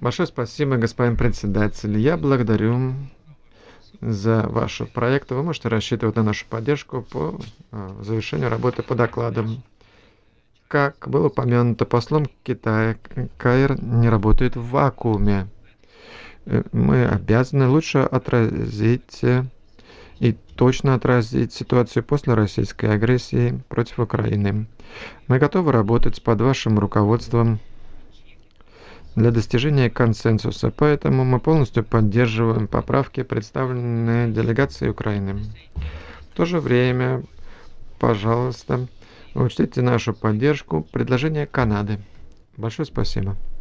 Большое спасибо, господин председатель. Я благодарю за ваши проекты. Вы можете рассчитывать на нашу поддержку по завершению работы по докладам. Как было упомянуто послом Китая, КАИР не работает в вакууме. Мы обязаны лучше отразить и точно отразить ситуацию после российской агрессии против Украины. Мы готовы работать под вашим руководством для достижения консенсуса, поэтому мы полностью поддерживаем поправки, представленные делегацией Украины. В то же время, пожалуйста, учтите нашу поддержку предложения Канады. Большое спасибо.